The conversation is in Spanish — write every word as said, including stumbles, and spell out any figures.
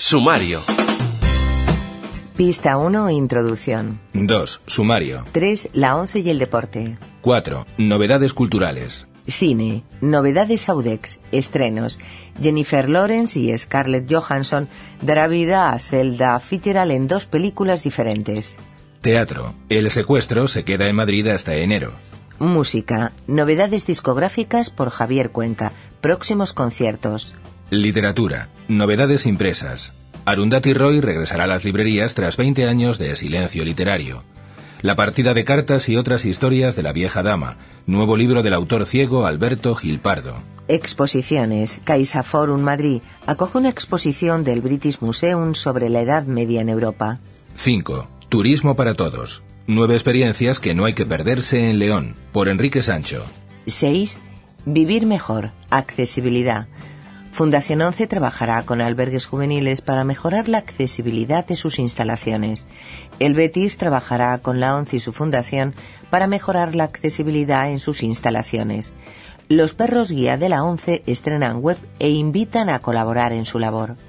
Sumario. Pista uno, introducción. dos. Sumario. tres. La once y el deporte. cuatro. Novedades culturales. Cine. Novedades Audex. Estrenos. Jennifer Lawrence y Scarlett Johansson dará vida a Zelda Fitzgerald en dos películas diferentes. Teatro. El secuestro se queda en Madrid hasta enero. Música. Novedades discográficas por Javier Cuenca. Próximos conciertos. Literatura. Novedades impresas. Arundhati Roy regresará a las librerías tras veinte años de silencio literario. La partida de cartas y otras historias de la vieja dama. Nuevo libro del autor ciego Alberto Gil Pardo. Exposiciones. Caixa Forum Madrid acoge una exposición del British Museum sobre la Edad Media en Europa. cinco. Turismo para todos. Nueve experiencias que no hay que perderse en León, por Enrique Sancho. seis. Vivir mejor. Accesibilidad. Fundación once trabajará con albergues juveniles para mejorar la accesibilidad de sus instalaciones. El Betis trabajará con la ONCE y su fundación para mejorar la accesibilidad en sus instalaciones. Los perros guía de la ONCE estrenan web e invitan a colaborar en su labor.